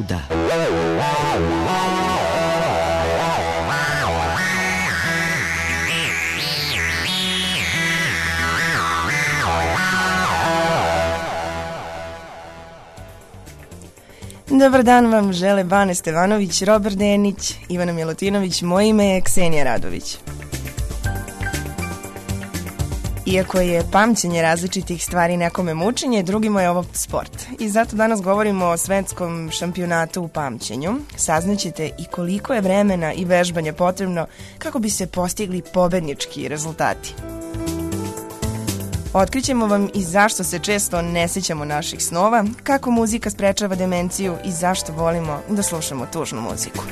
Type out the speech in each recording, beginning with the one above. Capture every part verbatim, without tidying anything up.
luda. Dobar dan vam žele Bane Stevanović, Robert Denić, Ivana Milutinović, moje ime je Ksenija Radović. Iako je pamćenje različitih stvari nekome mučenje, drugima je ovo sport. I zato danas govorimo o svetskom šampionatu u pamćenju. Saznaćete i koliko je vremena i vežbanja potrebno kako bi se postigli pobednički rezultati. Otkrićemo vam i zašto se često ne sećamo naših snova, kako muzika sprečava demenciju i zašto volimo da slušamo tužnu muziku.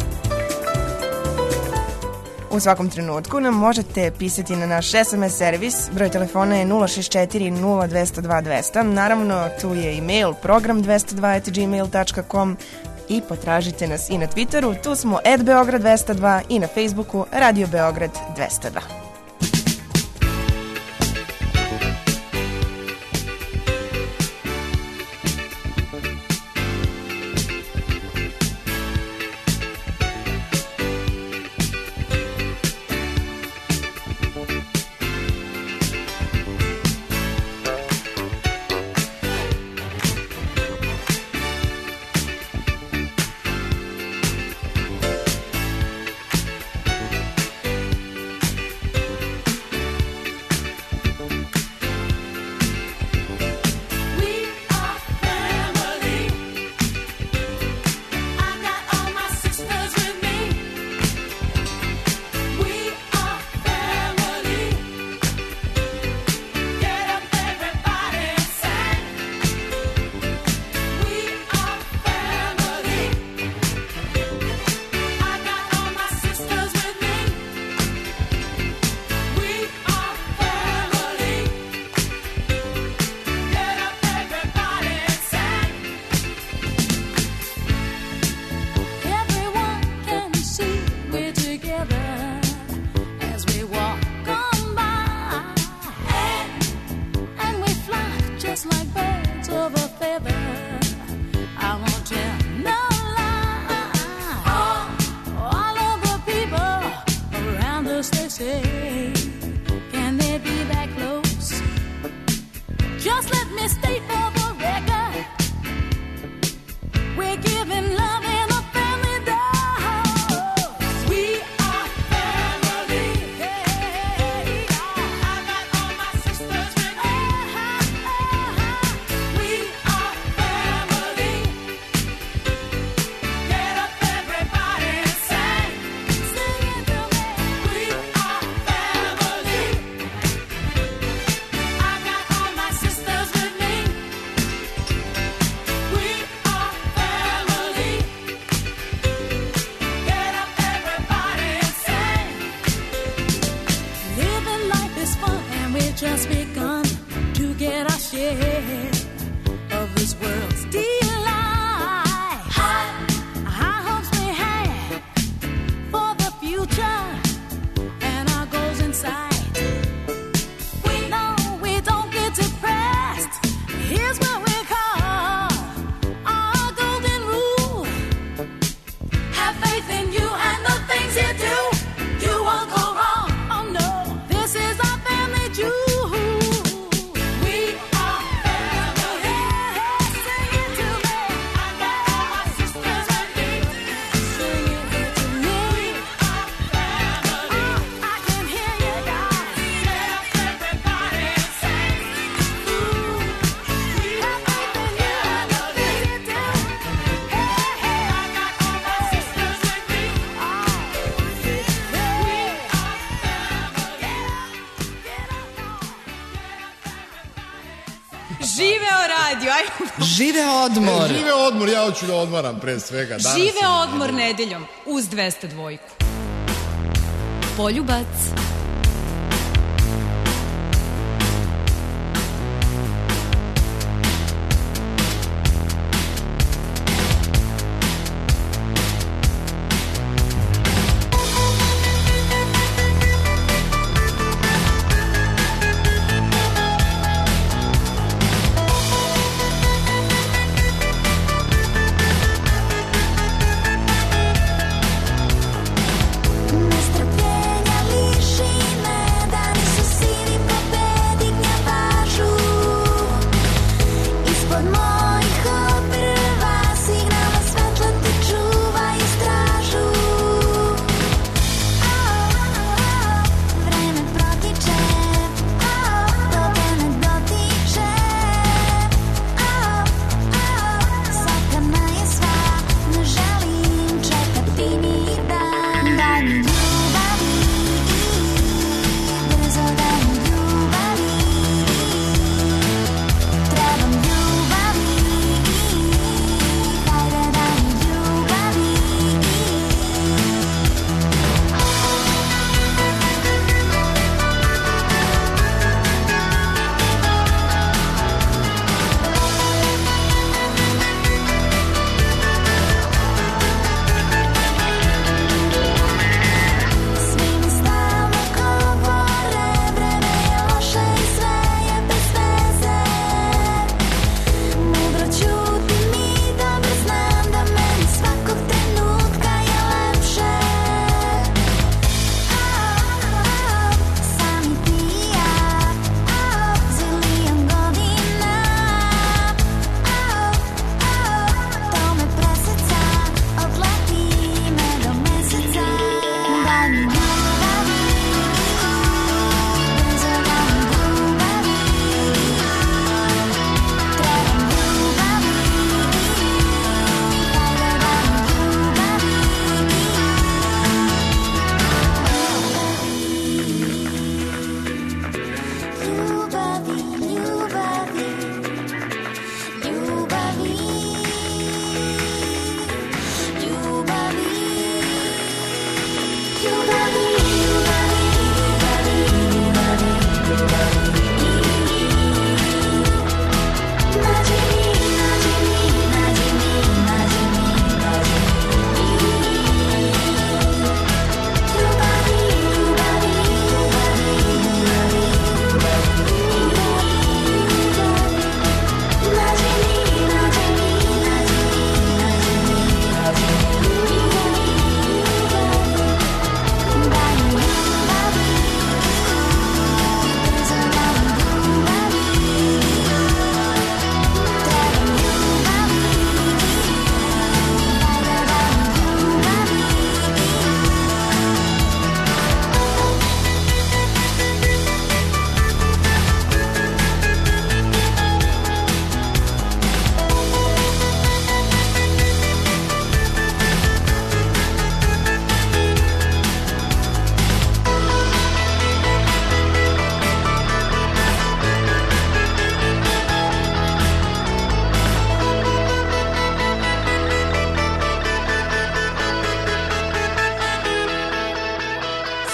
U svakom trenutku nam možete pisati na naš es em es servis, broj telefona je nula šest četiri nula dva zero dva dva zero zero, naravno tu je e-mail program dvesta dva at gmail tačka com i potražite nas i na Twitteru, tu smo at Beograd dvesta dva i na Facebooku Radio Beograd dvesta dva. Žive odmor. Žive odmor, ja hoću da odmaram pre svega. Danas Žive odmor nedeljom uz dvesta dva. Poljubac.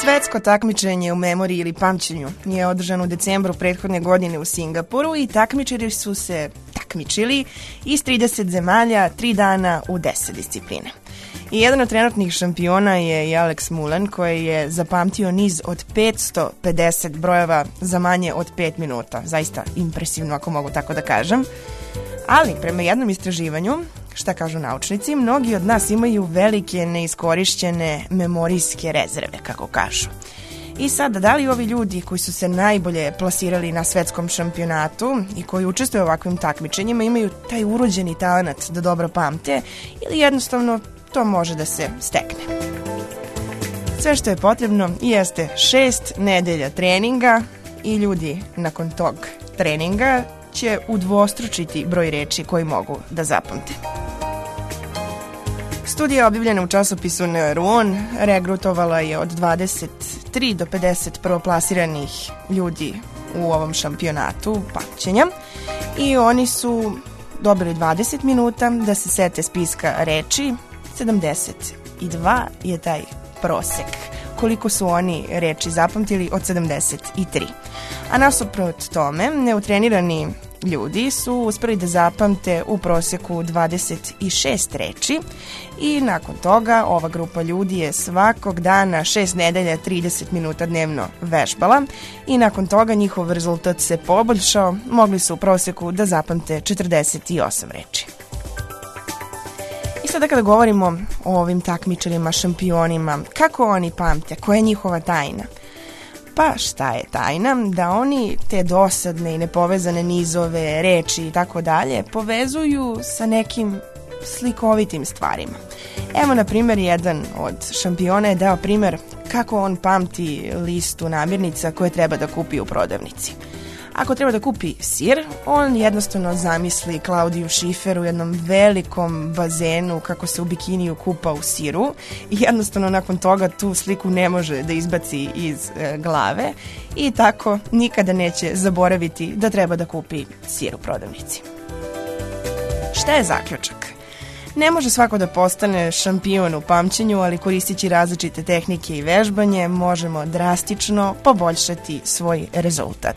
Svetsko takmičenje u memoriji ili pamćenju je održano u decembru prethodne godine u Singapuru i takmičari su se takmičili iz trideset zemalja, tri dana u deset discipline. I jedan od trenutnih šampiona je i Alex Mullen, koji je zapamtio niz od petsto pedeset brojeva za manje od pet minuta. Zaista impresivno, ako mogu tako da kažem. Ali, prema jednom istraživanju, šta kažu naučnici, mnogi od nas imaju velike neiskorišćene memorijske rezerve, kako kažu. I sada, da li ovi ljudi koji su se najbolje plasirali na svetskom šampionatu i koji učestvuju u ovakvim takmičenjima imaju taj urođeni talent da dobro pamte ili jednostavno to može da se stekne? Sve što je potrebno jeste šest nedelja treninga i ljudi nakon tog treninga će udvostručiti broj reči koji mogu da zapamte. Studija objavljena u časopisu Neuron regrutovala je od dvadeset tri do pedeset prvoplasiranih ljudi u ovom šampionatu pamćenja i oni su dobili dvadeset minuta da se sete spiska reči. sedamdeset dva je taj prosek koliko su oni reči zapamtili od sedamdeset tri. A nasuprot tome, neutrenirani ljudi su uspeli da zapamte u proseku dvadeset šest reči i nakon toga ova grupa ljudi je svakog dana šest nedelja trideset minuta dnevno vežbala i nakon toga njihov rezultat se poboljšao, mogli su u proseku da zapamte četrdeset osam reči. I sada kada govorimo o ovim takmičarima, šampionima, kako oni pamte, koja je njihova tajna? Pa šta je tajna? Da oni te dosadne i nepovezane nizove, reči i tako dalje povezuju sa nekim slikovitim stvarima. Evo, na primjer, jedan od šampiona je dao primjer kako on pamti listu namirnica koje treba da kupi u prodavnici. Ako treba da kupi sir, on jednostavno zamisli Klaudiju Šifer u jednom velikom bazenu kako se u bikiniju kupa u siru i jednostavno nakon toga tu sliku ne može da izbaci iz e, glave i tako nikada neće zaboraviti da treba da kupi sir u prodavnici. Šta je zaključak? Ne može svako da postane šampion u pamćenju, ali koristeći različite tehnike i vežbanje možemo drastično poboljšati svoj rezultat.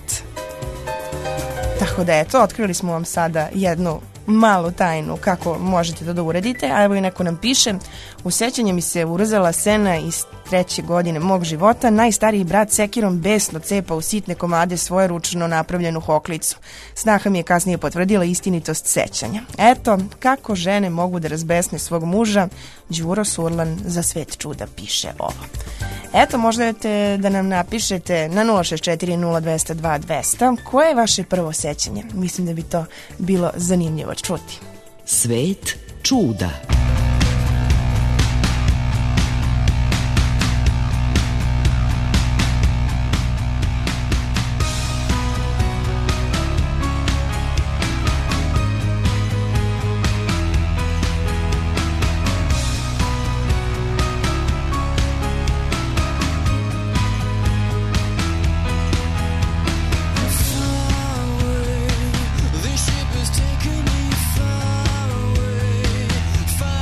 Tako da eto, otkrili smo vam sada jednu malu tajnu kako možete to da uradite, a evo i neko nam piše: u sećanje mi se urezala sena iz treće godine mog života, najstariji brat sekirom besno cepa u sitne komade svoje ručno napravljenu hoklicu. Snaha mi je kasnije potvrdila istinitost sećanja. Eto, kako žene mogu da razbesne svog muža, Đuro Surlan za svet čuda piše ovo. Eto, možete da nam napišete na nula šest četiri nula dva nula dva dva nula nula koje je vaše prvo sećanje. Mislim da bi to bilo zanimljivo čuti. Svet čuda. Far away,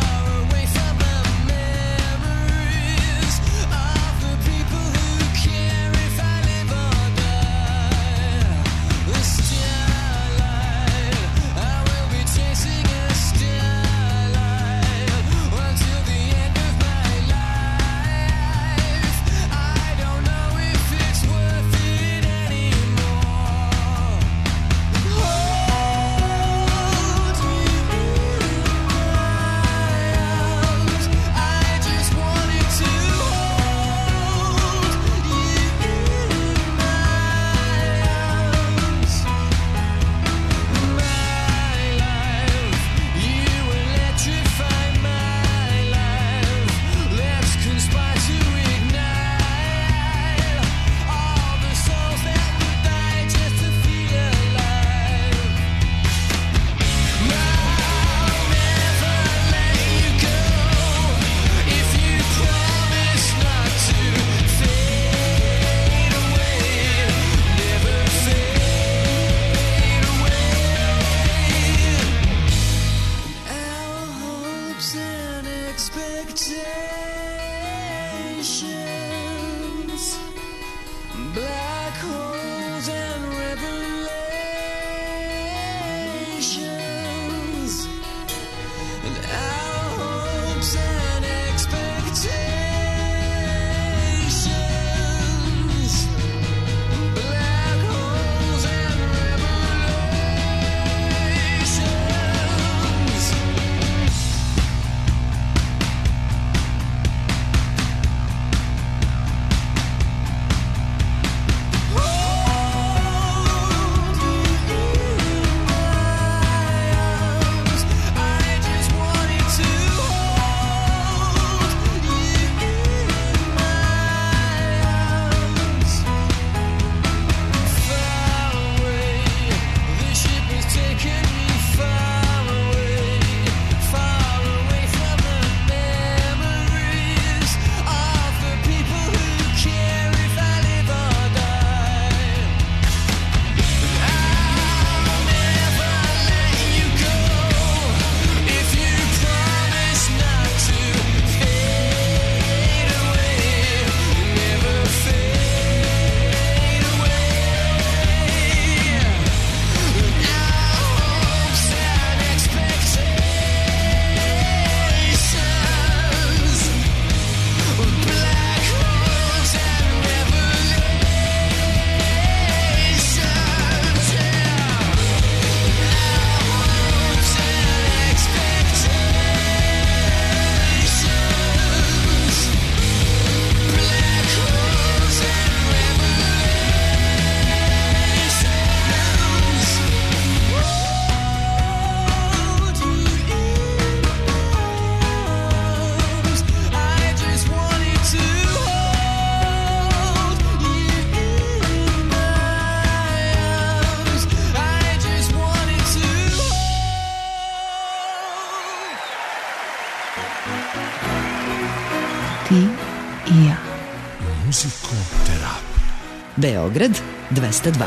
i ja. Muzikoterapija. Beograd dvesta dva.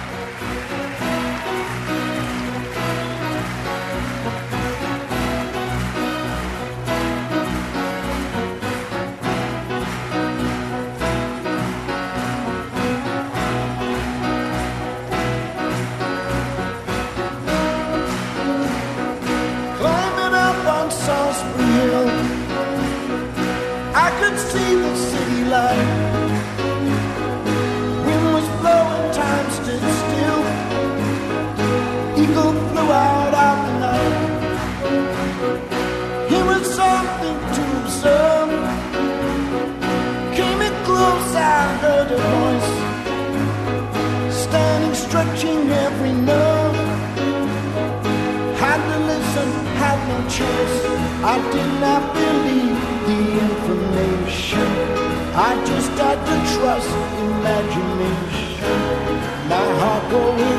I did not believe the information. I just had to trust imagination. My heart going,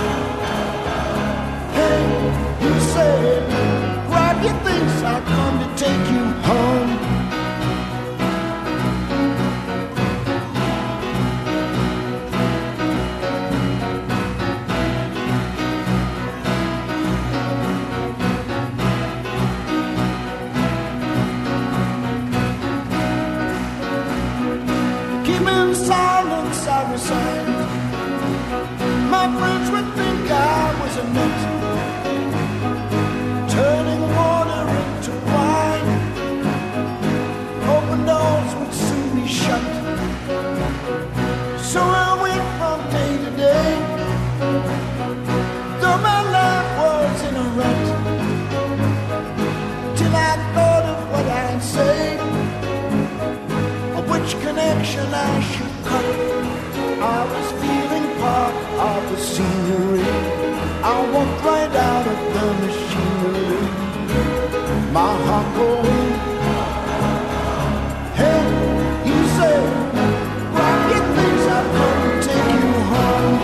hey, he said, grab your things, I'll come to take you home. My friends would think I was a nut, turning water into wine. Open doors would soon be shut. So I went from day to day, though my life was in a rut, till I thought of what I'd say, of which connection I should cut. I was feeling part of the scenery. I walked right out of the machinery. My heart going, hey, you say, grab your things, I'll come and take you home.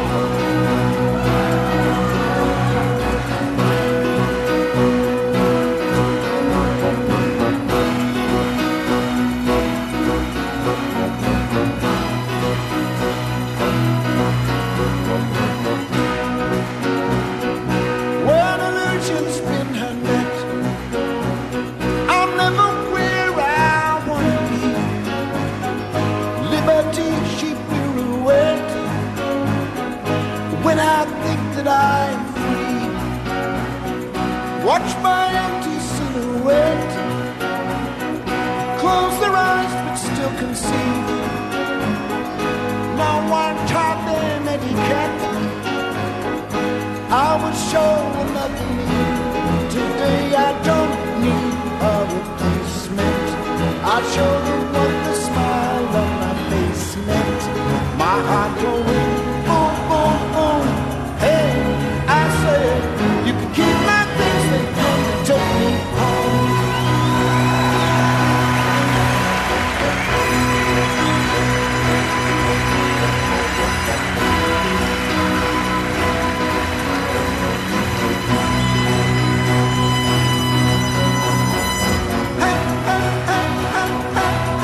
I'm free. Watch my empty silhouette, close their eyes but still can see. No one taught them etiquette. I was show another me. Today I don't need a replacement. I showed them what the smile on my face meant. My heart going boom, boom, boom. Hey, I said, you can keep my things, they come to take me home. Hey, hey, hey, hey, hey.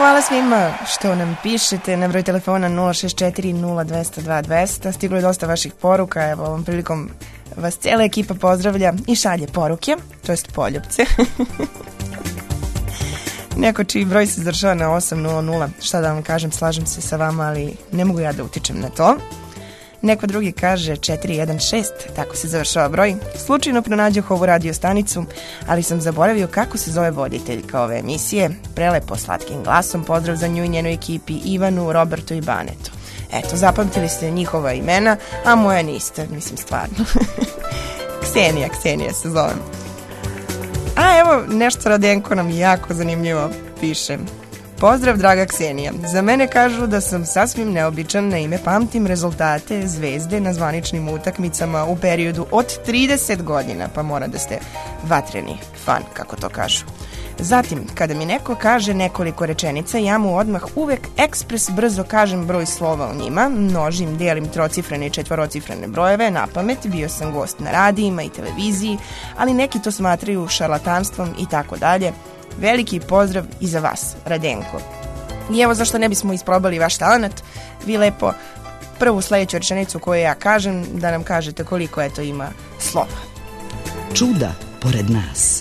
hvala svima što nam pišete na broj telefona nula šest četiri nula dva nula dva dva nula nula. Stiglo je dosta vaših poruka, evo ovom prilikom vas cijela ekipa pozdravlja i šalje poruke, to jest poljupce. Neko čiji broj se završava na osam nula nula, šta da vam kažem, slažem se sa vama, ali ne mogu ja da utičem na to. Neko drugi kaže četiri jedan šest, tako se završava broj. Slučajno pronađoh ovu radio stanicu, ali sam zaboravio kako se zove voditeljka ove emisije. Prelepo slatkim glasom, pozdrav za nju i njenoj ekipi, Ivanu, Robertu i Banetu. Eto, zapamtili ste njihova imena, a moja niste, mislim stvarno. Ksenija, Ksenija se zovem. A evo, nešto Radenko nam jako zanimljivo piše. Pozdrav, draga Ksenija. Za mene kažu da sam sasvim neobičan na ime, pamtim rezultate Zvezde na zvaničnim utakmicama u periodu od trideset godina, pa mora da ste vatreni fan, kako to kažu. Zatim, kada mi neko kaže nekoliko rečenica, ja mu odmah uvek ekspres brzo kažem broj slova u njima, množim, delim trocifrene i četvorocifrene brojeve, na pamet, bio sam gost na radijima i televiziji, ali neki to smatraju šarlatanstvom i tako dalje. Veliki pozdrav i za vas, Radenko. I evo zašto ne bismo isprobali vaš talent, vi lepo prvu sledeću rečenicu koju ja kažem, da nam kažete koliko eto ima slova. Čuda pored nas.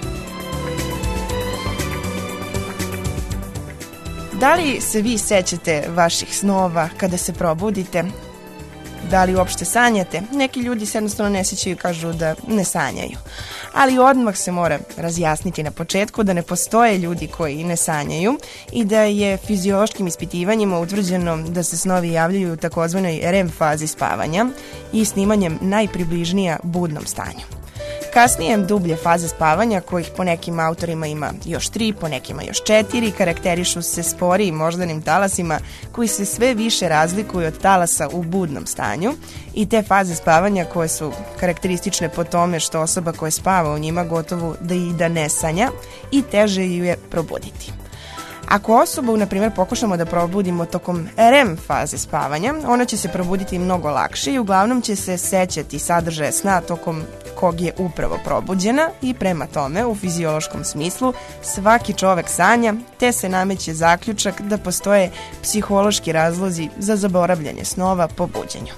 Da li se vi sećate vaših snova kada se probudite? Da li uopšte sanjate? Neki ljudi se jednostavno ne sećaju i kažu da ne sanjaju. Ali odmah se mora razjasniti na početku da ne postoje ljudi koji ne sanjaju i da je fiziološkim ispitivanjima utvrđeno da se snovi javljaju u takozvanoj R E M fazi spavanja i snimanjem najpribližnija budnom stanju. Kasnije dublje faze spavanja, kojih po nekim autorima ima još tri, po nekima još četiri, karakterišu se sporijim moždanim talasima koji se sve više razlikuju od talasa u budnom stanju i te faze spavanja koje su karakteristične po tome što osoba koja spava u njima gotovo da i da ne sanja i teže ju je probuditi. Ako osobu, na primjer, pokušamo da probudimo tokom R E M faze spavanja, ona će se probuditi mnogo lakše i uglavnom će se sećati sadržaja sna tokom kog je upravo probuđena i prema tome, u fiziološkom smislu, svaki čovek sanja, te se nameće zaključak da postoje psihološki razlozi za zaboravljanje snova po buđenju.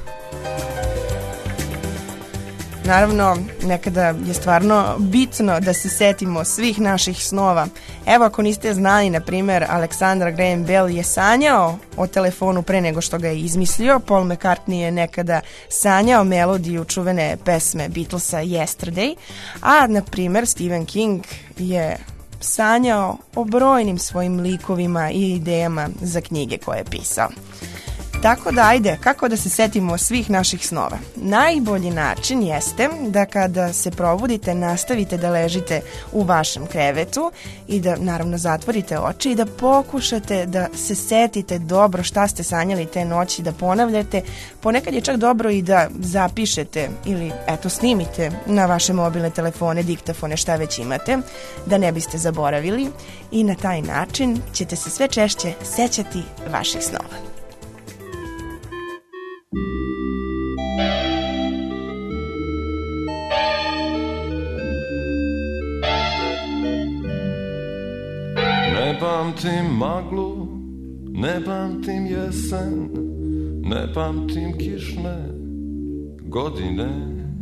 Naravno, nekada je stvarno bitno da se setimo svih naših snova. Evo, ako niste znali, na primjer, Alexander Graham Bell je sanjao o telefonu pre nego što ga je izmislio. Paul McCartney je nekada sanjao melodiju čuvene pesme Beatlesa Yesterday, a, na primjer, Stephen King je sanjao o brojnim svojim likovima i idejama za knjige koje je pisao. Tako da, ajde, kako da se setimo svih naših snova? Najbolji način jeste da kada se probudite, nastavite da ležite u vašem krevetu i da, naravno, zatvorite oči i da pokušate da se setite dobro šta ste sanjali te noći, da ponavljate. Ponekad je čak dobro i da zapišete ili, eto, snimite na vaše mobilne telefone, diktafone, šta već imate, da ne biste zaboravili i na taj način ćete se sve češće sećati vaših snova. Ne pamtim maglu, ne pamtim jesen, ne pamtim kišne godine,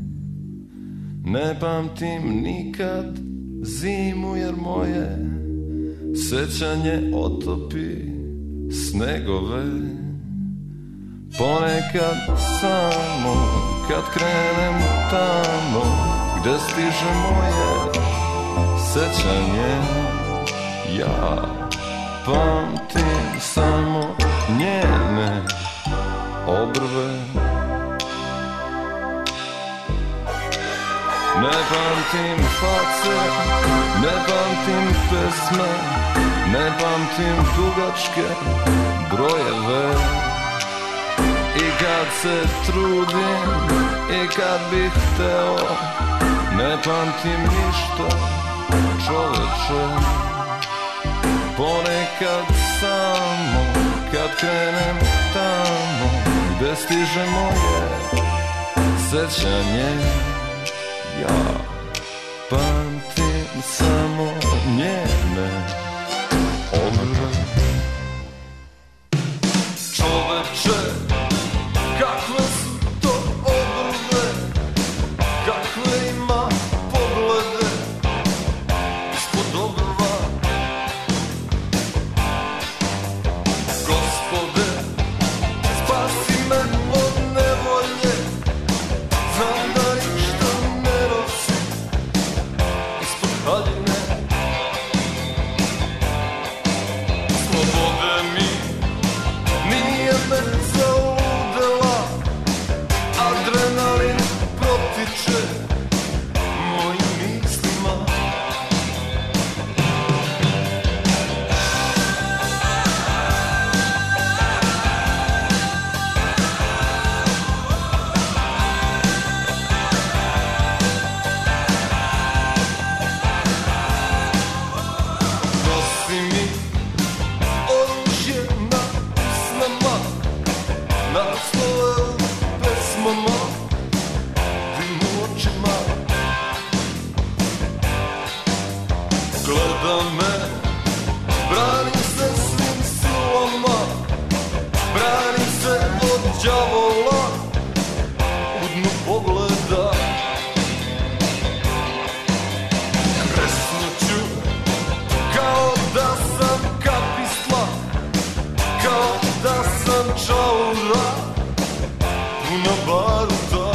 ne pamtim nikad zimu jer moje sećanje otopi snegove. Ponekad samo kad krenem tamo gde stiže moje sećanje, ja pamtim samo njene obrve. Ne pamtim face, ne pamtim pesme, ne pamtim dugačke brojeve. I kad se trudim i kad bih hteo, ne pamtim ništa, čoveče. Ponekad samo kad krenem tamo gde stiže moje sećanje, ja pamtim samo njene obrve. slobode mi nije me zaudela, adrenalin protiče mojim mislima. Nosi mi oružje na usnama, naslove u pesmama, dim u očima. Gleda me, brani se svim silama, brani se od đavola u dnu pogleda. Kresnuću kao da sam kapisla, kao da sam čaura puna baruta.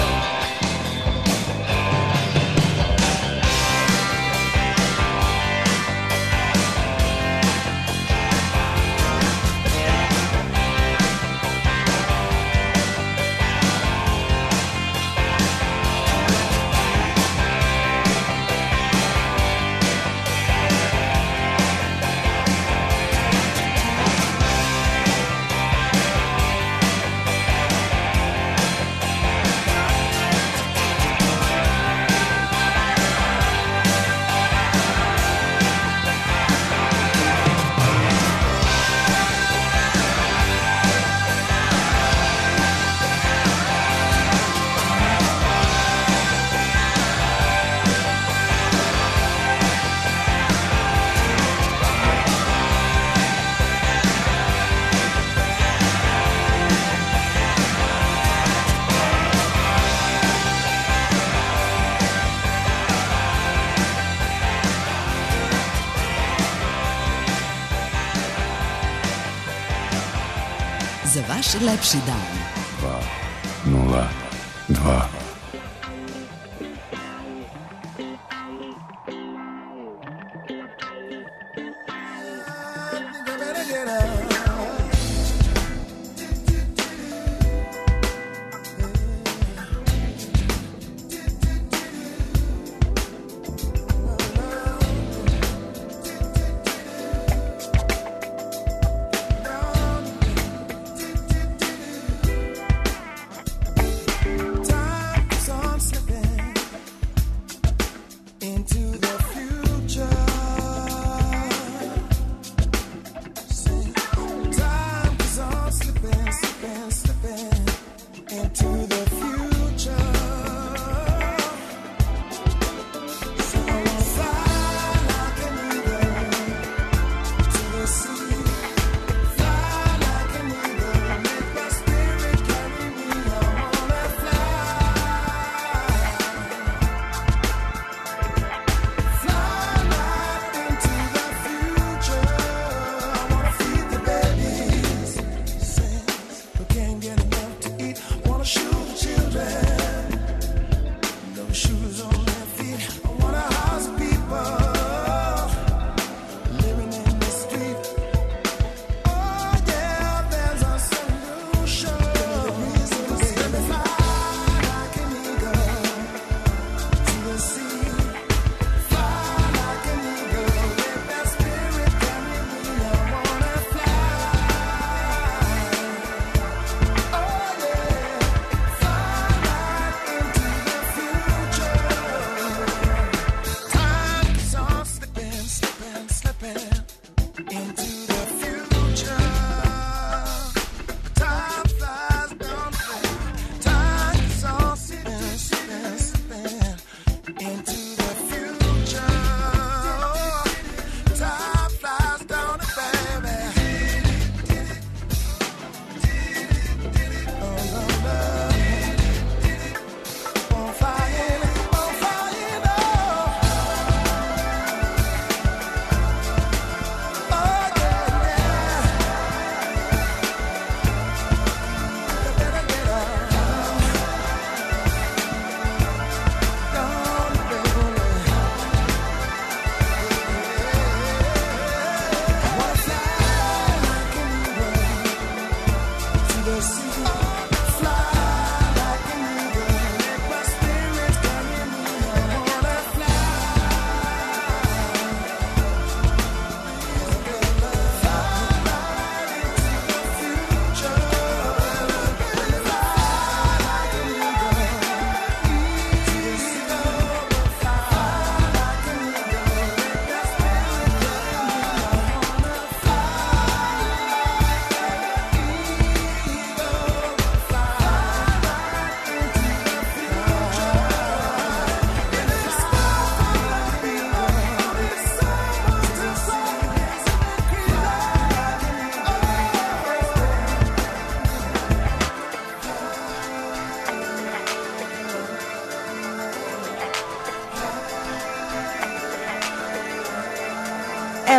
Za vaš lepši dan. dva nula dva. Time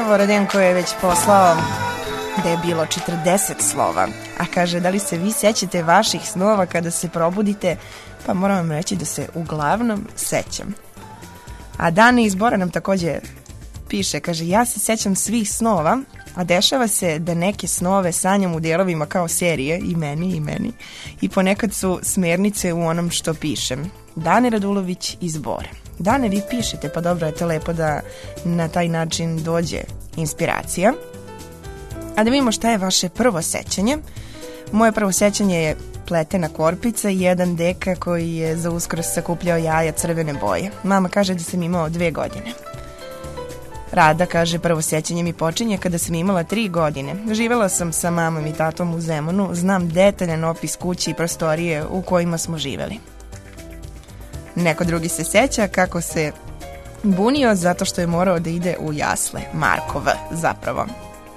Evo, Radenko je već poslao da je bilo četrdeset slova, a kaže da li se vi sećate vaših snova kada se probudite, pa moram vam reći da se uglavnom sećam. A Dani izbora nam takođe piše, kaže ja se sećam svih snova, a dešava se da neke snove sanjam u dijelovima kao serije, i meni i meni, i ponekad su smernice u onom što pišem. Dani Radulović iz Bora. Dane, vi pišete, pa dobro je to lepo da na taj način dođe inspiracija. A da vidimo šta je vaše prvo sećanje. Moje prvo sećanje je pletena korpica i jedan deka koji je za Uskrs sakupljao jaja crvene boje. Mama kaže da sam imao dve godine. Rada kaže prvo sećanje mi počinje kada sam imala tri godine. Živela sam sa mamom i tatom u Zemunu, znam detaljan opis kući i prostorije u kojima smo živeli. Neko drugi se seća kako se bunio zato što je morao da ide u jasle. Marko V. zapravo.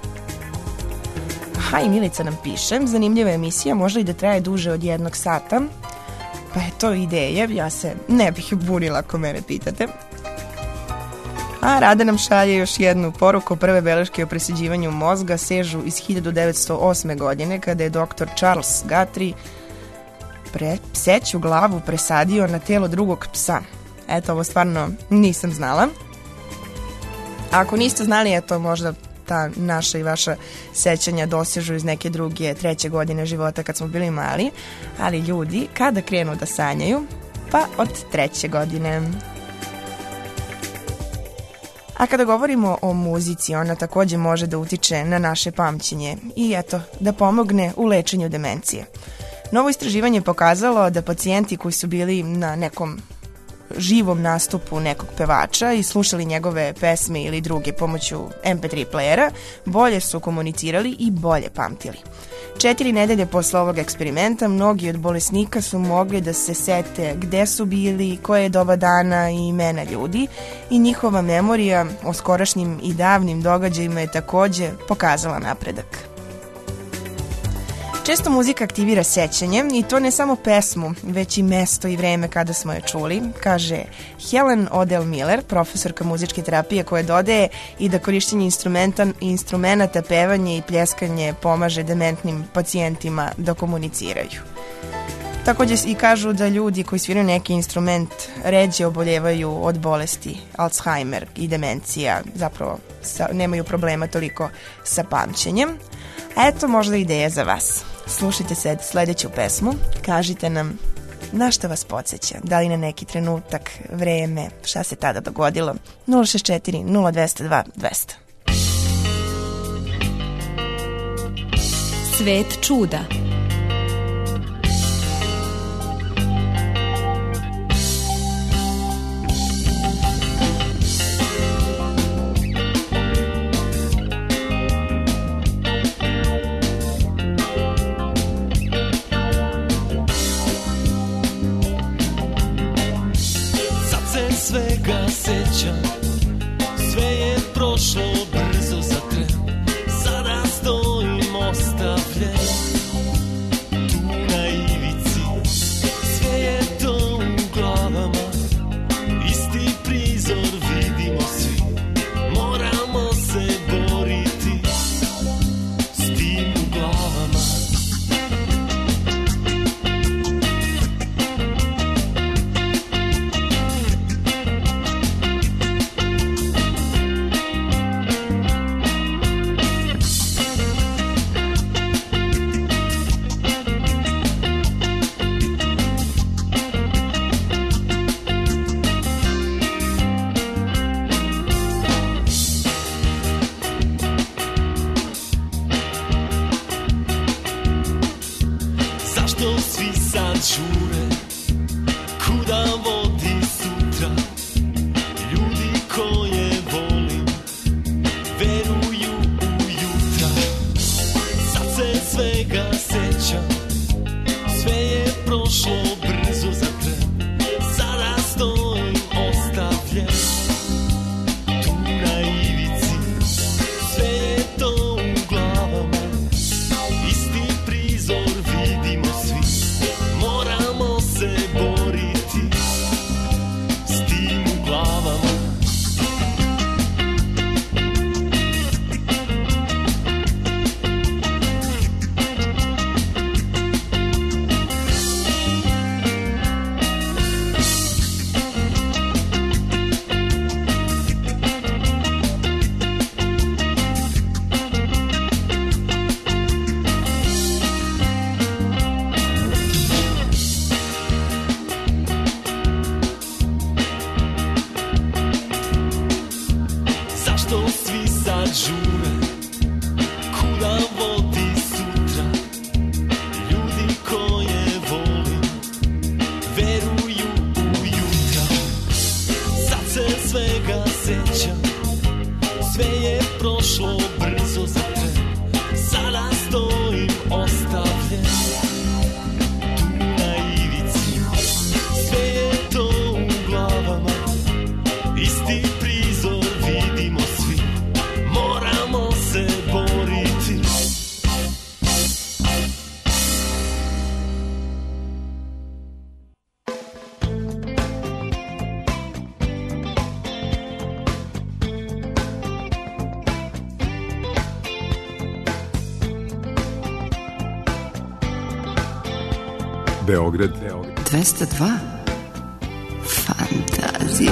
Ha, i Milica nam piše, zanimljiva emisija, možda i da traje duže od jednog sata, pa je to ideje, ja se ne bih bunila ako mene pitate. A Rada nam šalje još jednu poruku, prve beleške o presađivanju mozga sežu iz hiljadu devetsto osme. godine, kada je doktor Charles Guthrie pre, pseću glavu presadio na telo drugog psa. Eto, ovo stvarno nisam znala. Ako niste znali, eto, možda ta naša i vaša sećanja dosežu iz neke druge, treće godine života kad smo bili mali, ali ljudi, kada krenu da sanjaju? Pa od treće godine. A kada govorimo o muzici, ona takođe može da utiče na naše pamćenje i eto, da pomogne u lečenju demencije. Novo istraživanje je pokazalo da pacijenti koji su bili na nekom živom nastupu nekog pevača i slušali njegove pesme ili druge pomoću em pe tri playera, bolje su komunicirali i bolje pamtili. Četiri nedelje posle ovog eksperimenta mnogi od bolesnika su mogli da se sete gde su bili, koje je doba dana i imena ljudi i njihova memorija o skorašnjim i davnim događajima je takođe pokazala napredak. Često muzika aktivira sećanje i to ne samo pesmu, već i mesto i vreme kada smo je čuli, kaže Helen Odell Miller, profesorka muzičke terapije, koja dodaje i da korišćenje instrumenta, instrumenta, pevanje i pljeskanje pomaže dementnim pacijentima da komuniciraju. Takođe i kažu da ljudi koji sviraju neki instrument ređe oboljevaju od bolesti Alzheimer i demencija, zapravo sa, nemaju problema toliko sa pamćenjem. Eto možda ideja za vas. Slušajte se sledeću pesmu, kažite nam na šta vas podsjeća, da li na neki trenutak, vreme, šta se tada dogodilo. nula šest četiri nula dva nula dva dvesta. Svet čuda. Svega sećam, sve je prošlo brzo za tren, sada stojim ostavljen tu na ivici, sve je to u glavama, isti prizor vidimo svi, moramo se boriti s tim u glavama. Žure, kuda vodi sutra, ljudi koje volim, veruju u jutra. Sad se svega sećam, sve je prošlo brzo za tren, sada stojim ostavljen tu na ivici, sve je to u glavama, isti prizor vidimo svi. Moramo se boriti s tim u glavama. Beograd dvesta dva. Fantazija.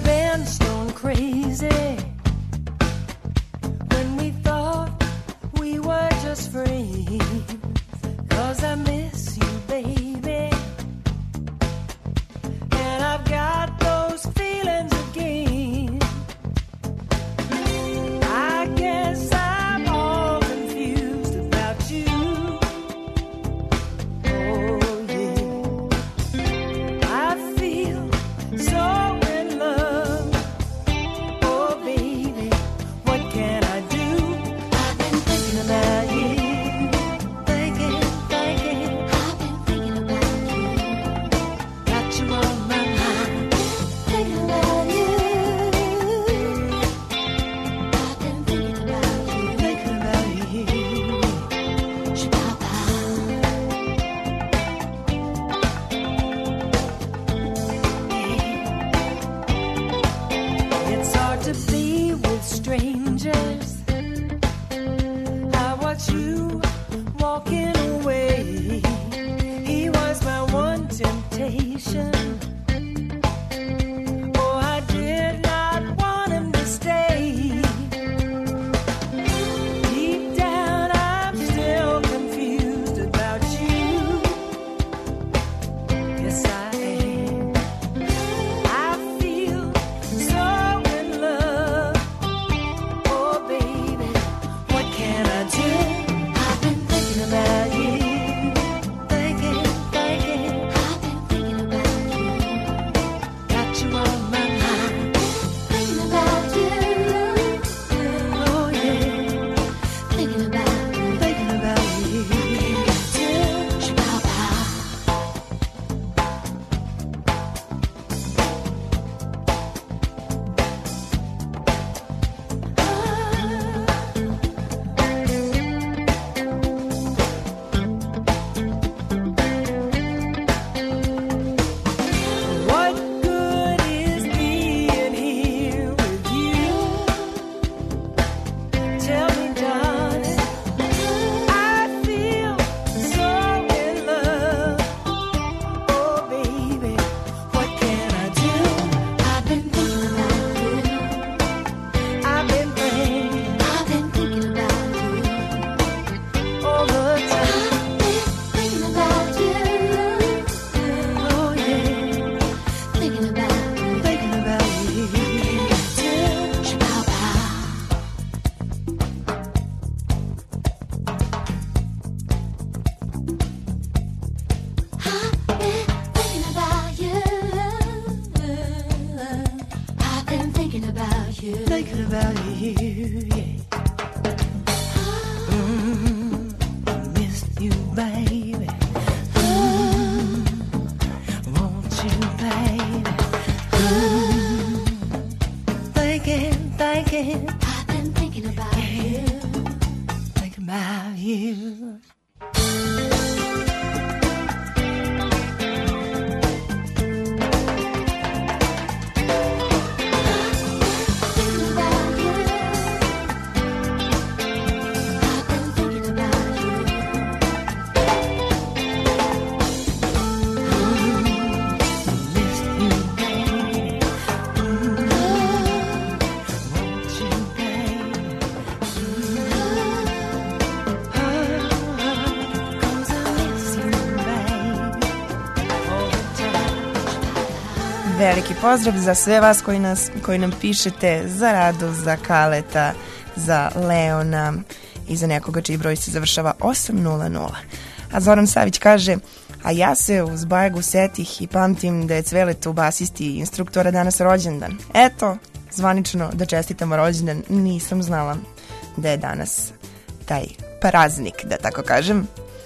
Veliki pozdrav za sve vas koji, nas, koji nam pišete za Radu, za Kaleta, za Leona i za nekoga čiji broj se završava osam nula nula. A Zoran Savić kaže, a ja se uz Bajagu setih i pamtim da je Cveletu basisti i instruktora danas rođendan. Eto, zvanično da čestitamo rođendan, nisam znala da je danas taj praznik, da tako kažem.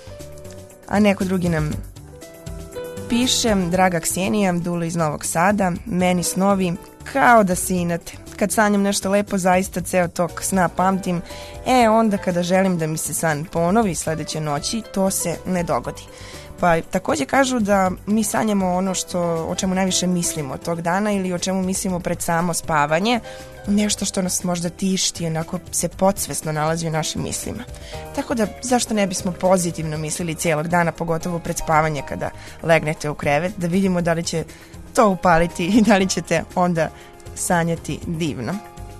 A neko drugi nam piše, draga Ksenija, Dula iz Novog Sada, meni snovi kao da se inate. kad sanjam nešto lepo, zaista ceo tok sna pamtim. E, onda kada želim da mi se san ponovi sledeće noći, to se ne dogodi. Pa takođe kažu da mi sanjamo ono što, o čemu najviše mislimo tog dana ili o čemu mislimo pred samo spavanje, nešto što nas možda tišti, onako se podsvesno nalazi u našim mislima. Tako da zašto ne bismo pozitivno mislili cijelog dana, pogotovo pred spavanje kada legnete u krevet, da vidimo da li će to upaliti i da li ćete onda sanjati divno.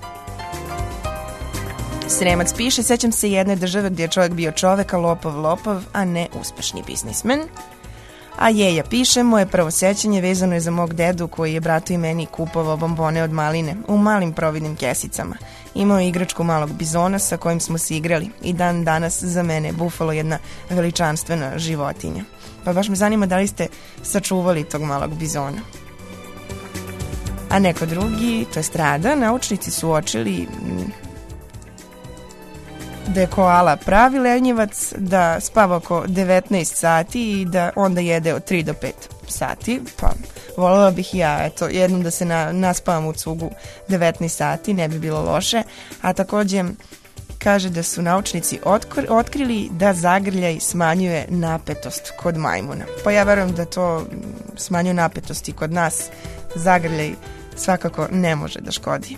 Sremac piše, sećam se jedne države gdje je čovjek bio čovek, a lopov lopov, a ne uspešni biznismen. A Jeja piše, moje prvo sećanje vezano je za mog dedu koji je bratu i meni kupovao bombone od maline u malim providnim kesicama. Imao je igračku malog bizona sa kojim smo se igrali i dan danas za mene je bufalo jedna veličanstvena životinja. Pa baš me zanima da li ste sačuvali tog malog bizona. A neko drugi, to je Strada, naučnici su uočili da je koala pravi lenjivac, da spava oko devetnaest sati i da onda jede od tri do pet sati. Pa voljela bih ja, eto, jednom da se na, naspavam u cugu devetnaest sati, ne bi bilo loše. A takođe kaže da su naučnici otkr, otkrili da zagrljaj smanjuje napetost kod majmuna. Pa ja verujem da to smanjuje napetost i kod nas. Zagrljaj svakako ne može da škodi.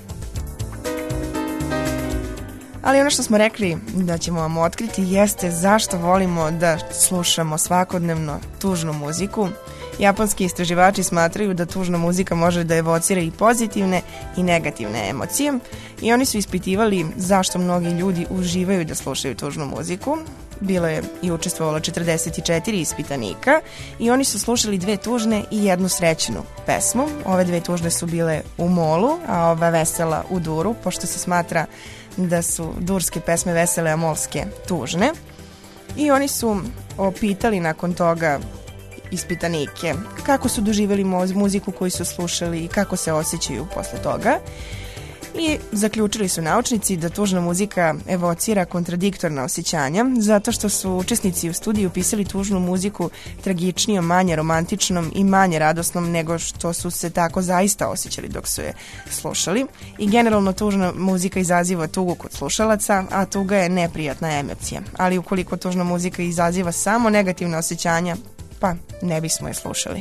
Ali ono što smo rekli da ćemo vam otkriti jeste zašto volimo da slušamo svakodnevno tužnu muziku. Japanski istraživači smatraju da tužna muzika može da evocira i pozitivne i negativne emocije i oni su ispitivali zašto mnogi ljudi uživaju da slušaju tužnu muziku. Bilo je i učestvovalo četrdeset četiri ispitanika i oni su slušali dve tužne i jednu srećnu pesmu. Ove dve tužne su bile u molu, a ova vesela u duru, pošto se smatra da su durske pesme vesele, a molske tužne. I oni su opitali nakon toga ispitanike kako su doživjeli muziku koju su slušali i kako se osjećaju posle toga. I zaključili su naučnici da tužna muzika evocira kontradiktorna osjećanja, zato što su učesnici u studiju pisali tužnu muziku tragičnijom, manje romantičnom i manje radosnom nego što su se tako zaista osjećali dok su je slušali. I generalno tužna muzika izaziva tugu kod slušalaca, a tuga je neprijatna emocija. Ali ukoliko tužna muzika izaziva samo negativne osjećanja, pa ne bismo je slušali.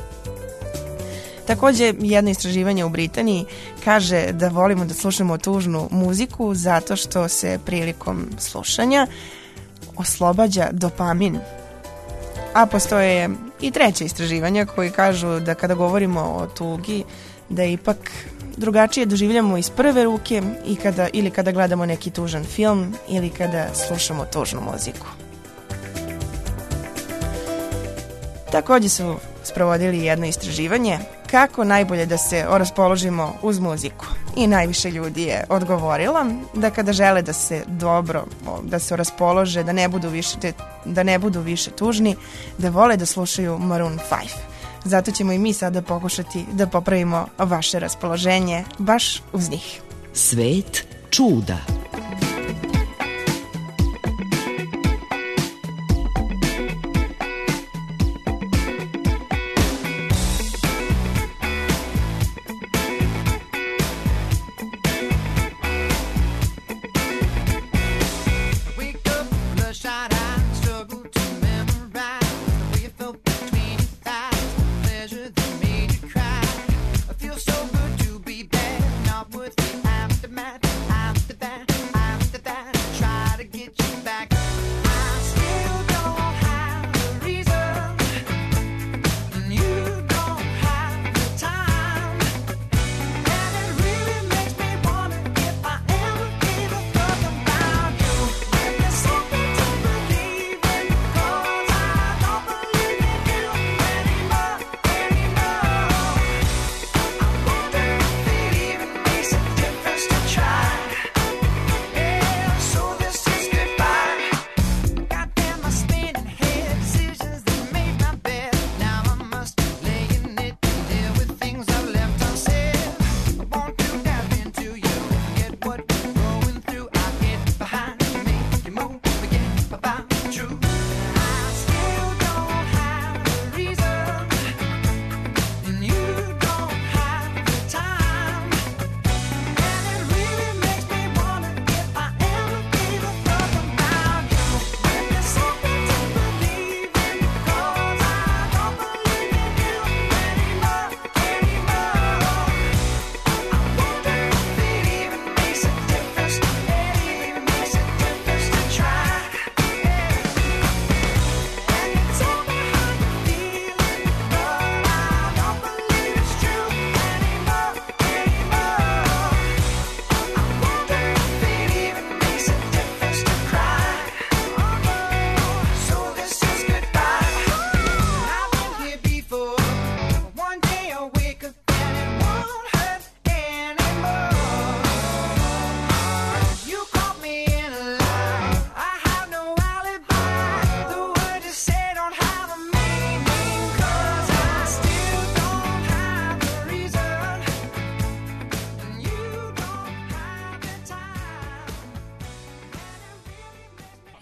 Takođe, jedno istraživanje u Britaniji kaže da volimo da slušamo tužnu muziku zato što se prilikom slušanja oslobađa dopamin. A postoje i treće istraživanja koji kažu da kada govorimo o tugi, da ipak drugačije doživljamo iz prve ruke i kada, ili kada gledamo neki tužan film ili kada slušamo tužnu muziku. Takođe su sprovodili jedno istraživanje kako najbolje da se raspoložimo uz muziku. I najviše ljudi je odgovorila da kada žele da se dobro, da se raspolože, da ne budu više, da ne budu više tužni, da vole da slušaju Maroon pet. Zato ćemo i mi sada pokušati da popravimo vaše raspoloženje baš uz njih. Svet čuda.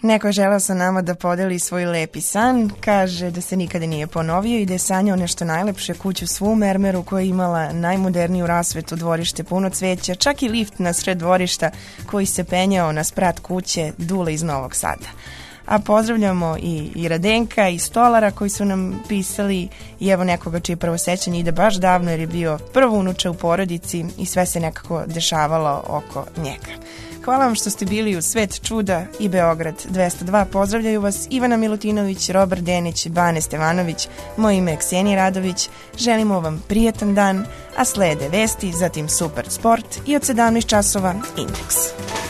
Neko je želeo sa nama da podeli svoj lepi san, kaže da se nikada nije ponovio i da je sanjao nešto najlepše, kuću svu u mermeru koja je imala najmoderniju rasvetu, dvorište puno cveća, čak i lift na sred dvorišta koji se penjao na sprat kuće Dule iz Novog Sada. A pozdravljamo i, i Radenka i Stolara koji su nam pisali i evo nekoga čije prvo sećanje ide baš davno jer je bio prvo unuče u porodici i sve se nekako dešavalo oko njega. Hvala vam što ste bili u Svet čuda i Beograd dvesta dva. Pozdravljaju vas Ivana Milutinović, Robert Denić, Bane Stevanović, moje ime je Ksenija Radović. Želimo vam prijetan dan, a slede vesti, zatim Super sport i od sedamnaest časova Indeks.